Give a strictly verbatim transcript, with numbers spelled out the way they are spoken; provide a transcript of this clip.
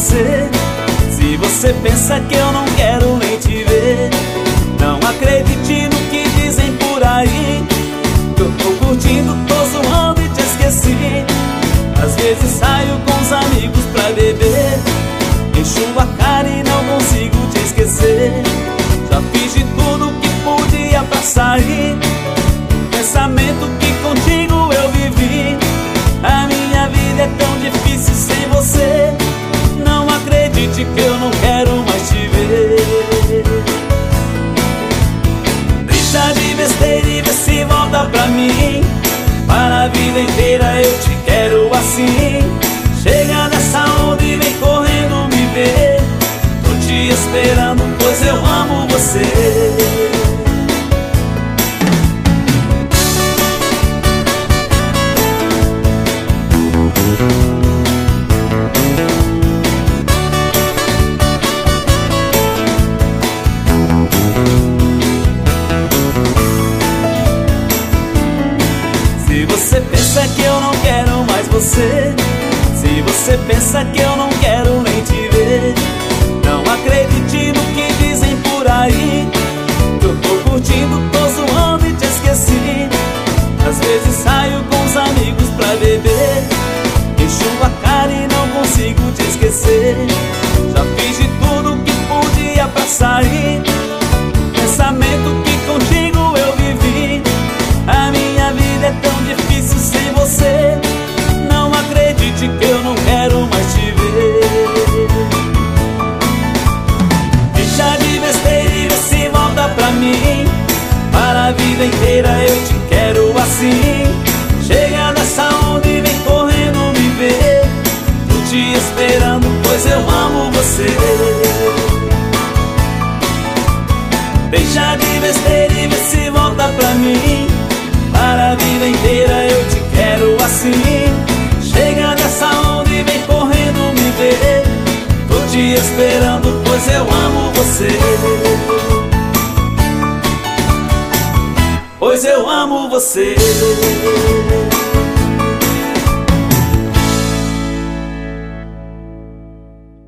você. Se você pensa que eu não quero nem te ver, não acredite no que dizem por aí. Eu tô curtindo, tô zoando e te esqueci. Às vezes saio com os amigos pra beber, encho a cara e não consigo te esquecer. Já fiz de tudo que podia pra sair, pensamento que contigo eu vivi. A minha vida é tão difícil sem você. Não acredite que eu não quero mais te ver. Deixa de besteira e vê se volta pra mim. Para a vida inteira eu te quero assim. Chega nessa onda e vem correndo me ver. Tô te esperando pois eu amo você. Se você pensa que eu não quero mais você, se você pensa que eu não quero nem te ver, não acredite no que dizem por aí. Que eu tô curtindo, tô zoando e te esqueci. Às vezes saio com os amigos pra beber, encho a cara e não consigo te esquecer. Já fiz de tudo que podia pra sair, pensamento que contigo eu vivi. A minha vida é tão difícil sem você. Não acredite que eu não quero mais te ver. Deixa de besteira e vê se volta pra mim. Para a vida inteira eu te quero assim. Chega nessa onda e vem correndo me ver. Tô te esperando pois eu amo você. Deixa de besteira e vê se volta pra mim. Para a vida inteira eu te quero assim. Chega nessa onda e vem correndo me ver. Tô te esperando pois eu amo você. Pois eu amo você.